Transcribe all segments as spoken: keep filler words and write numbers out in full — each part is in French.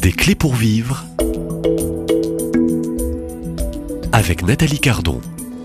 Des clés pour vivre avec Nathalie Cardon.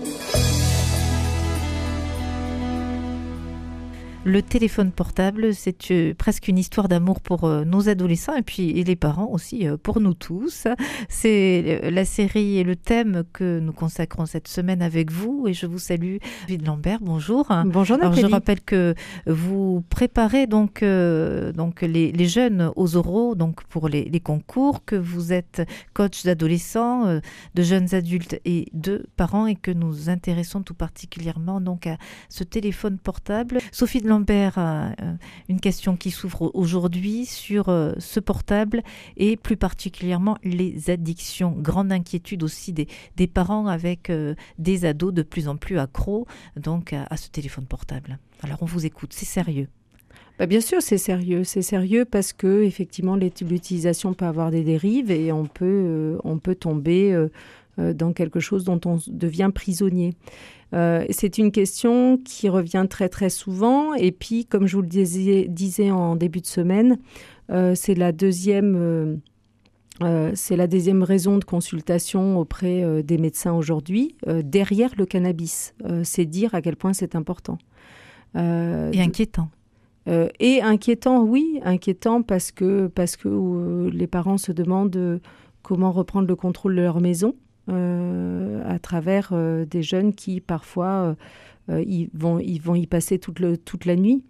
Le téléphone portable, c'est euh, presque une histoire d'amour pour euh, nos adolescents et puis et les parents aussi euh, pour nous tous. C'est euh, la série et le thème que nous consacrons cette semaine avec vous et je vous salue. David Lambert, bonjour. Bonjour Nathalie. Alors je rappelle que vous préparez donc, euh, donc les, les jeunes aux oraux donc pour les, les concours, que vous êtes coach d'adolescents, euh, de jeunes adultes et de parents et que nous intéressons tout particulièrement donc à ce téléphone portable. Sophie de Lambert, euh, une question qui s'ouvre aujourd'hui sur euh, ce portable et plus particulièrement les addictions. Grande inquiétude aussi des, des parents avec euh, des ados de plus en plus accros donc à, à ce téléphone portable. Alors on vous écoute, c'est sérieux. Bah bien sûr, c'est sérieux. C'est sérieux parce que effectivement l'utilisation peut avoir des dérives et on peut, euh, on peut tomber euh, euh, dans quelque chose dont on devient prisonnier. Euh, c'est une question qui revient très très souvent et puis comme je vous le disais, disais en début de semaine, euh, c'est la deuxième euh, euh, c'est la deuxième raison de consultation auprès euh, des médecins aujourd'hui, euh, derrière le cannabis. Euh, c'est dire à quel point c'est important. Euh, et inquiétant. Euh, et inquiétant, oui, inquiétant parce que, parce que euh, les parents se demandent euh, comment reprendre le contrôle de leur maison. Euh, à travers euh, des jeunes qui parfois euh, ils vont, ils vont y passer toute, le, toute la nuit.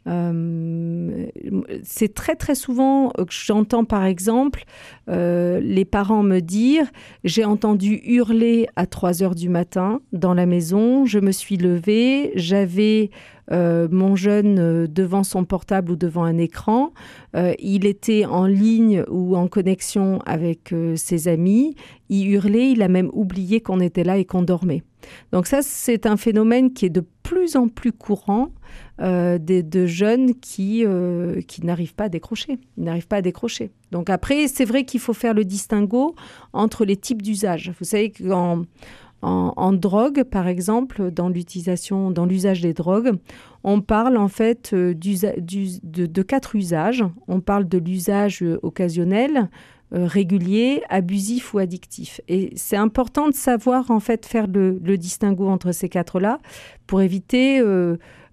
Euh, c'est très très souvent que j'entends par exemple euh, les parents me dire « j'ai entendu hurler à trois heures du matin dans la maison, je me suis levée, j'avais euh, mon jeune euh, devant son portable ou devant un écran, euh, il était en ligne ou en connexion avec euh, ses amis, il hurlait, il a même oublié qu'on était là et qu'on dormait ». Donc ça, c'est un phénomène qui est de plus en plus courant euh, de, de jeunes qui, euh, qui n'arrivent pas à décrocher. Ils n'arrivent pas à décrocher. Donc après, c'est vrai qu'il faut faire le distinguo entre les types d'usage. Vous savez qu'en en, en drogue, par exemple, dans l'utilisation, dans l'usage des drogues, on parle en fait euh, d'usa- d'us- de, de quatre usages. On parle de l'usage occasionnel, Euh, régulier, abusif ou addictif. Et c'est important de savoir en fait faire le, le distinguo entre ces quatre-là pour éviter euh,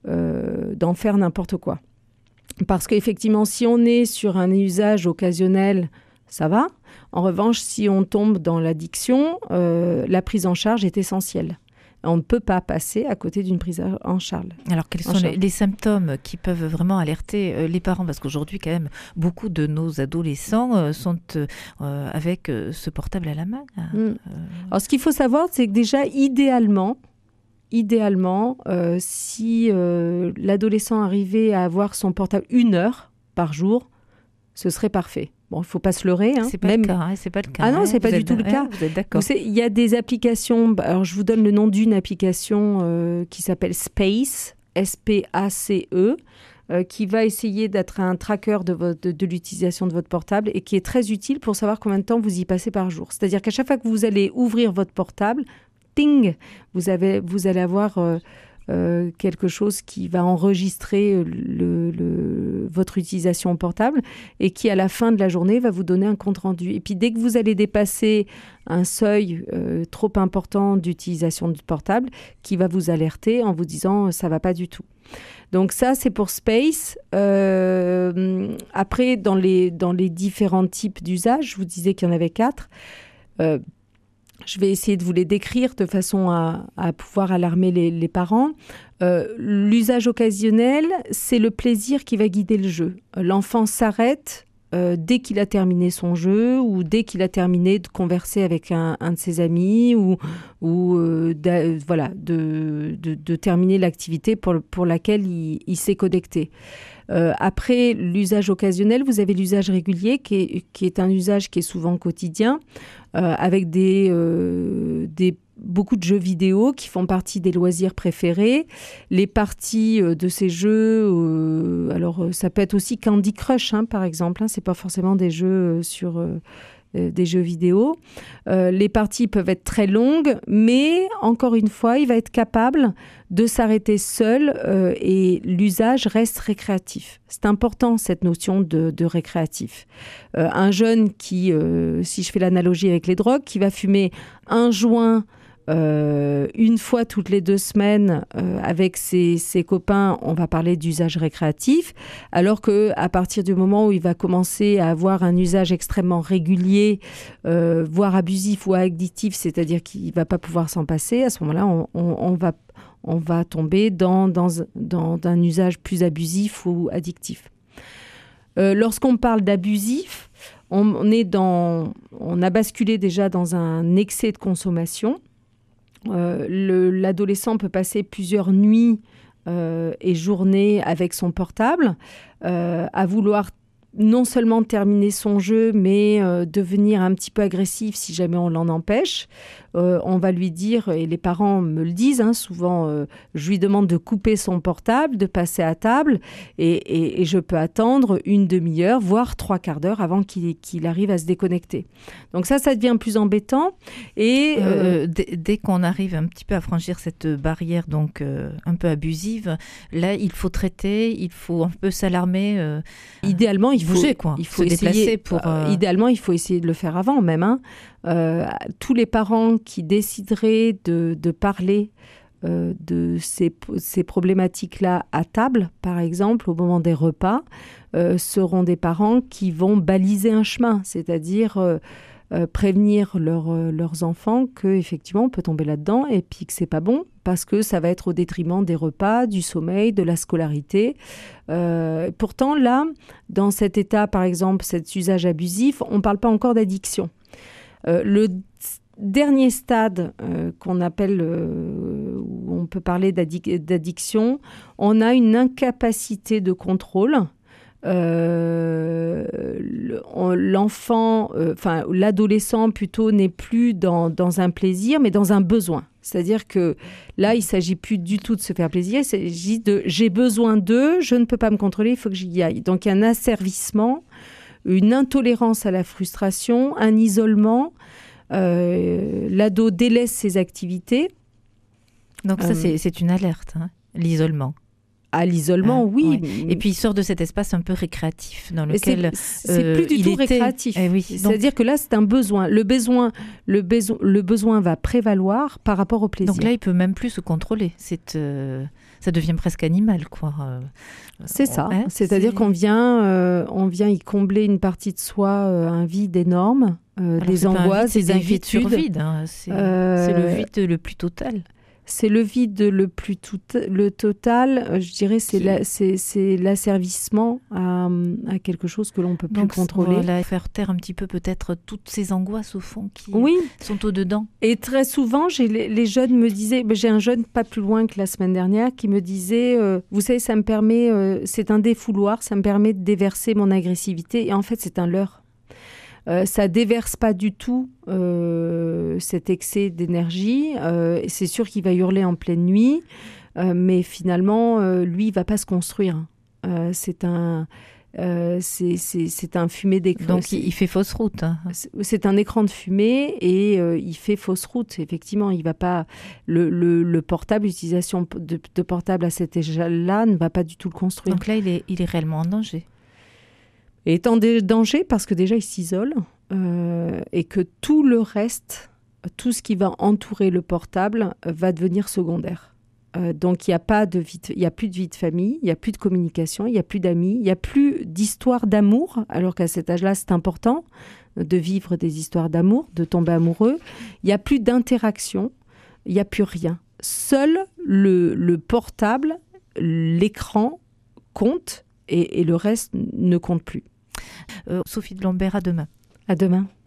euh, d'en faire n'importe quoi. Parce qu'effectivement, si on est sur un usage occasionnel, ça va. En revanche, si on tombe dans l'addiction, euh, la prise en charge est essentielle. On ne peut pas passer à côté d'une prise en charge. Alors, quels sont les, les symptômes qui peuvent vraiment alerter euh, les parents ? Parce qu'aujourd'hui, quand même, beaucoup de nos adolescents euh, sont euh, avec euh, ce portable à la main. Mmh. Euh... Alors, ce qu'il faut savoir, c'est que déjà, idéalement, idéalement euh, si euh, l'adolescent arrivait à avoir son portable une heure par jour, ce serait parfait. Bon, il ne faut pas se leurrer. Hein. C'est pas Même... le cas. Hein, c'est pas le cas. Ah non, hein. c'est pas vous du êtes, tout le hein, cas. Vous êtes d'accord. Il y a des applications. Alors, je vous donne le nom d'une application euh, qui s'appelle Space, S P A C E, euh, qui va essayer d'être un tracker de, votre, de, de l'utilisation de votre portable et qui est très utile pour savoir combien de temps vous y passez par jour. C'est-à-dire qu'à chaque fois que vous allez ouvrir votre portable, ting, vous, avez, vous allez avoir... Euh, Euh, quelque chose qui va enregistrer le, le, votre utilisation portable et qui, à la fin de la journée, va vous donner un compte-rendu. Et puis, dès que vous allez dépasser un seuil euh, trop important d'utilisation du portable, qui va vous alerter en vous disant « ça ne va pas du tout ». Donc ça, c'est pour Space. Euh, après, dans les, dans les différents types d'usages, je vous disais qu'il y en avait quatre. Euh, Je vais essayer de vous les décrire de façon à, à pouvoir alarmer les, les parents. Euh, l'usage occasionnel, c'est le plaisir qui va guider le jeu. L'enfant s'arrête euh, dès qu'il a terminé son jeu ou dès qu'il a terminé de converser avec un, un de ses amis ou, ou euh, de, voilà, de, de, de terminer l'activité pour, pour laquelle il, il s'est connecté. Euh, après l'usage occasionnel, vous avez l'usage régulier qui est, qui est un usage qui est souvent quotidien euh, avec des, euh, des, beaucoup de jeux vidéo qui font partie des loisirs préférés. Les parties euh, de ces jeux, euh, alors ça peut être aussi Candy Crush hein, par exemple, hein, c'est pas forcément des jeux euh, sur... Euh, euh, des jeux vidéo. Euh, les parties peuvent être très longues, mais encore une fois, il va être capable de s'arrêter seul euh, et l'usage reste récréatif. C'est important, cette notion de, de récréatif. Euh, un jeune qui, euh, si je fais l'analogie avec les drogues, qui va fumer un joint Euh, une fois toutes les deux semaines euh, avec ses, ses copains, on va parler d'usage récréatif, alors qu'à partir du moment où il va commencer à avoir un usage extrêmement régulier, euh, voire abusif ou addictif, c'est-à-dire qu'il ne va pas pouvoir s'en passer, à ce moment-là, on, on, on, va, on va tomber dans, dans, dans un usage plus abusif ou addictif. Euh, lorsqu'on parle d'abusif, on, on, est dans, on a basculé déjà dans un excès de consommation. Euh, le, l'adolescent peut passer plusieurs nuits euh, et journées avec son portable, euh, à vouloir non seulement terminer son jeu, mais euh, devenir un petit peu agressif si jamais on l'en empêche. Euh, on va lui dire, et les parents me le disent, hein, souvent, euh, je lui demande de couper son portable, de passer à table, et, et, et je peux attendre une demi-heure, voire trois quarts d'heure avant qu'il, qu'il arrive à se déconnecter. Donc ça, ça devient plus embêtant. Et euh, euh, dès, dès qu'on arrive un petit peu à franchir cette barrière donc euh, un peu abusive, là, il faut traiter, il faut un peu s'alarmer. Euh, idéalement, il faut bouger, quoi. Il faut se essayer, déplacer pour. Euh... Idéalement, il faut essayer de le faire avant même. Hein. Euh, tous les parents qui décideraient de, de parler euh, de ces, ces problématiques-là à table, par exemple, au moment des repas, euh, seront des parents qui vont baliser un chemin, c'est-à-dire euh, euh, prévenir leur, euh, leurs enfants qu'effectivement on peut tomber là-dedans et puis que c'est pas bon parce que ça va être au détriment des repas, du sommeil, de la scolarité. Euh, pourtant, là, dans cet état, par exemple, cet usage abusif, on ne parle pas encore d'addiction. Euh, le dernier stade euh, qu'on appelle, euh, où on peut parler d'addic- d'addiction, on a une incapacité de contrôle. Euh, l'enfant, enfin euh, l'adolescent plutôt n'est plus dans, dans un plaisir, mais dans un besoin. C'est-à-dire que là, il ne s'agit plus du tout de se faire plaisir, il s'agit de « j'ai besoin d'eux, je ne peux pas me contrôler, il faut que j'y aille ». Donc il y a un asservissement, une intolérance à la frustration, un isolement. Euh, l'ado délaisse ses activités. Donc ça, euh, c'est, c'est une alerte, hein, l'isolement. À l'isolement, ah, oui. Ouais. Et puis il sort de cet espace un peu récréatif dans lequel c'est, c'est euh, plus du tout était... récréatif. Eh oui, c'est-à-dire donc... que là, c'est un besoin. Le besoin, le besoin, le besoin va prévaloir par rapport au plaisir. Donc là, il peut même plus se contrôler. C'est, euh, ça devient presque animal, quoi. Euh, c'est ça. Hein, c'est-à-dire c'est... qu'on vient, euh, on vient y combler une partie de soi, euh, un vide énorme, euh, des angoisses, vide, des inquiétudes. C'est sur vide. Hein. C'est, euh... c'est le vide le plus total. C'est le vide le plus tout, le total, je dirais, c'est, la, c'est, c'est l'asservissement à, à quelque chose que l'on ne peut plus Donc, contrôler. Voilà, faire taire un petit peu peut-être toutes ces angoisses au fond qui oui. sont au-dedans. Et très souvent, j'ai, les jeunes me disaient, j'ai un jeune pas plus loin que la semaine dernière qui me disait, euh, vous savez, ça me permet, euh, c'est un défouloir, ça me permet de déverser mon agressivité. Et en fait, c'est un leurre. Euh, ça déverse pas du tout euh, cet excès d'énergie. Euh, c'est sûr qu'il va hurler en pleine nuit, euh, mais finalement, euh, lui, il va pas se construire. Euh, c'est un, euh, c'est, c'est, c'est un fumée d'écran. Donc il fait fausse route. Hein. C'est, c'est un écran de fumée et euh, il fait fausse route. Effectivement, il va pas. Le, le, le portable, l'utilisation de, de portable à cet échelle-là ne va pas du tout le construire. Donc là, il est, il est réellement en danger. Et est en danger parce que déjà il s'isole euh, et que tout le reste, tout ce qui va entourer le portable va devenir secondaire. Euh, donc il n'y a pas de vie, il y a plus de vie de famille, il n'y a plus de communication, il n'y a plus d'amis, il n'y a plus d'histoire d'amour, alors qu'à cet âge-là c'est important de vivre des histoires d'amour, de tomber amoureux. Il n'y a plus d'interaction, il n'y a plus rien. Seul le, le portable, l'écran compte et, et le reste ne compte plus. Euh, Sophie de Lambert, à demain. À demain.